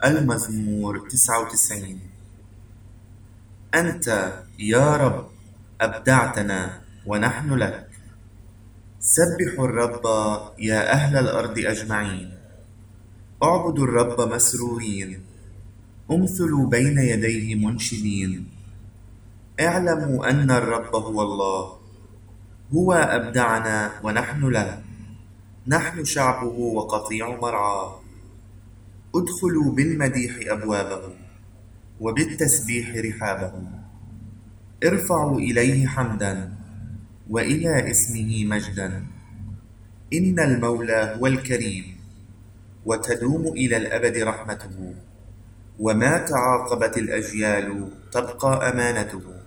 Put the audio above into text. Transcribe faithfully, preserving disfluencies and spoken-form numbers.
المزمور تسعة وتسعين. أنت يا رب أبدعتنا ونحن لك. سبحوا الرب يا أهل الأرض أجمعين. اعبدوا الرب مسرورين. امثلوا بين يديه منشدين. اعلموا أن الرب هو الله. هو أبدعنا ونحن له. نحن شعبه وقطيع مرعاه. ادخلوا بالمديح أبوابه وبالتسبيح رحابه. ارفعوا إليه حمدا وإلى اسمه مجدا. إن المولى هو الكريم وتدوم إلى الأبد رحمته. وما تعاقبت الأجيال تبقى أمانته.